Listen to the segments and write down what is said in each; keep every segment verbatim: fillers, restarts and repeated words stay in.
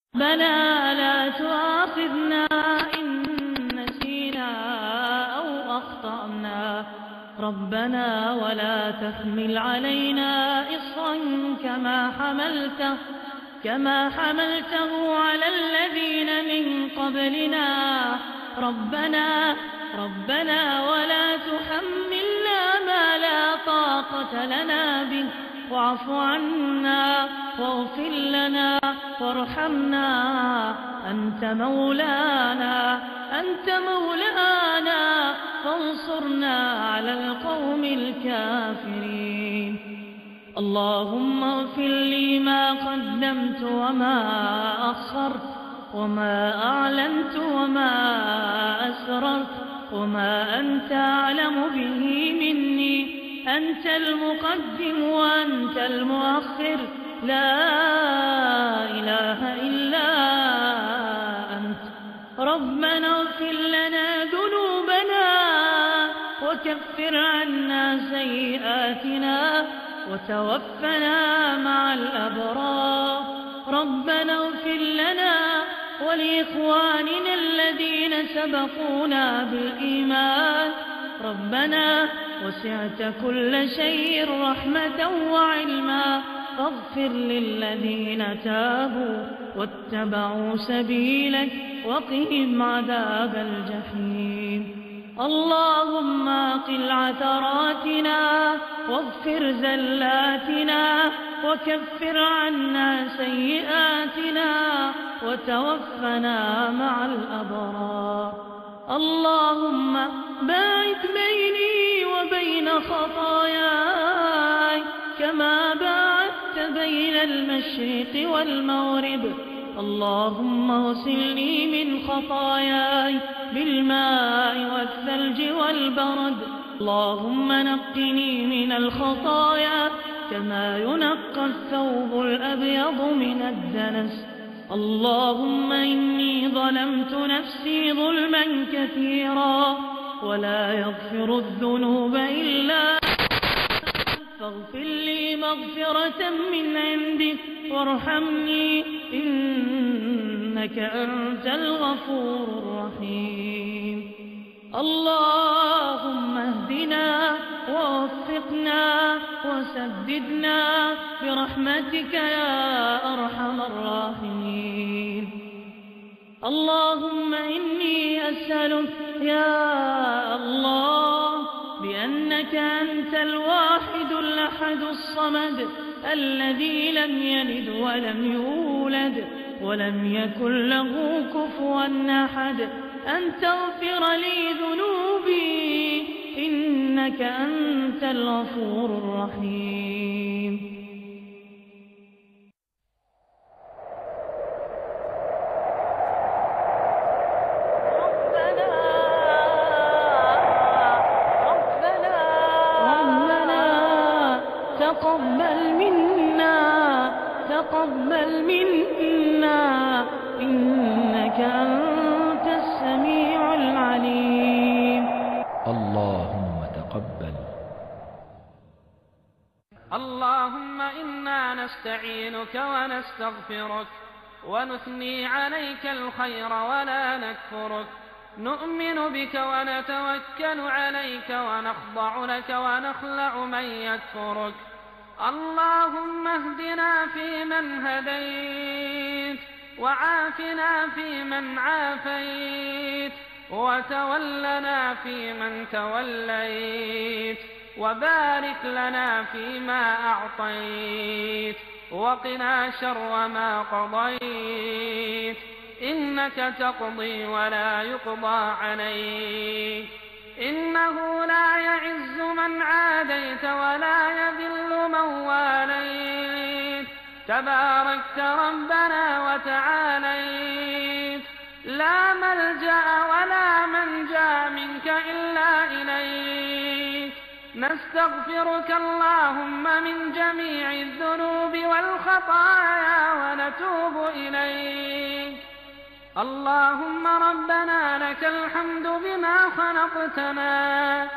ربنا لا تؤاخذنا إن نسينا أو أخطأنا ربنا ولا تحمل علينا إصرا كما حملته كما حملته على الذين من قبلنا ربنا ربنا ولا تحملنا ما لا طاقة لنا به واعف عنا واغفر لنا وارحمنا أنت مولانا أنت مولانا فانصرنا على القوم الكافرين اللهم اغفر لي ما قدمت وما أخرت وما أعلنت وما أسررت وما أنت أعلم به مني أنت المقدم وأنت المؤخر لا إله إلا أنت ربنا اغفر لنا ذنوبنا وكفر عنا سيئاتنا وتوفنا مع الأبرار ربنا اغفر لنا ولإخواننا الذين سبقونا بالإيمان ربنا وسعت كل شيء رحمة وعلما فاغفر للذين تابوا واتبعوا سبيلك وقهم عذاب الجحيم اللهم اقل عثراتنا واغفر زلاتنا وكفر عنا سيئاتنا وتوفنا مع الأبرار اللهم باعد بيني وبين خطاياي كما باعدت بين المشرق والمغرب اللهم اغسلني من خطاياي بالماء والثلج والبرد اللهم نقني من الخطايا كما ينقى الثوب الأبيض من الدنس اللهم إني ظلمت نفسي ظلما كثيرا ولا يغفر الذنوب إلا فاغفر لي مغفرة من عندك وارحمني إنك أنت الغفور الرحيم اللهم اهدنا ووفقنا وسددنا برحمتك يا أرحم الراحمين اللهم إني أسألك يا الله بأنك أنت الواحد الأحد الصمد الذي لم يلد ولم يولد ولم يكن له كفوا أحد أن تغفر لي ذنوبي إنك أنت الغفور الرحيم تقبل منا تقبل منا إنك أنت السميع العليم اللهم تقبل. اللهم إنا نستعينك ونستغفرك ونثني عليك الخير ولا نكفرك نؤمن بك ونتوكل عليك ونخضع لك ونخلع من يكفرك اللهم اهدنا فيمن هديت وعافنا فيمن عافيت وتولنا فيمن توليت وبارك لنا فيما أعطيت وقنا شر ما قضيت إنك تقضي ولا يقضى عليك إنه لا يعز من عاديت ولا يذل من واليت تباركت ربنا وتعاليت لا ملجأ ولا منجا منك إلا إليك نستغفرك اللهم من جميع الذنوب والخطايا ونتوب إليك اللهم ربنا لك الحمد بما خلقتنا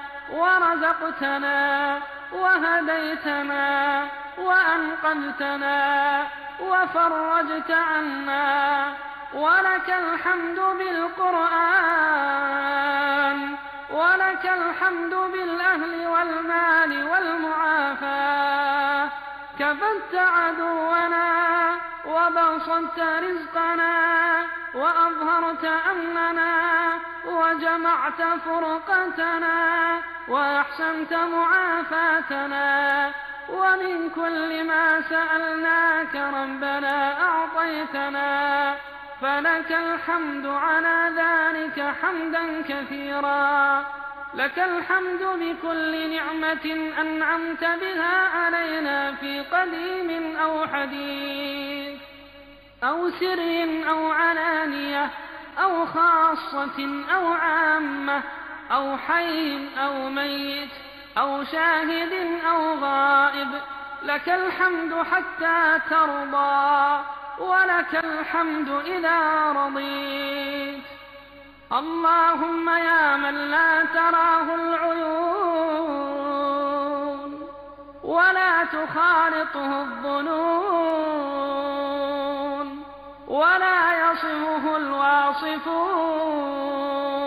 ورزقتنا وهديتنا وأنقذتنا وفرجت عنا، ولك الحمد بالقرآن، ولك الحمد بالأهل والمال والمعافاة. كبدت عدونا وبسطت رزقنا وأظهرت أمننا وجمعت فرقتنا وأحسنت معافاتنا، ومن كل ما سألناك ربنا أعطيتنا، فلك الحمد على ذلك حمدا كثيرا. لك الحمد بكل نعمة أنعمت بها علينا في قديم أو حديث أو سر أو علانية أو خاصة أو عامة أو حي أو ميت أو شاهد أو غائب. لك الحمد حتى ترضى، ولك الحمد إذا رضيت. اللهم يا من لا تراه العيون ولا تخالطه الظنون ولا يصفه الواصفون،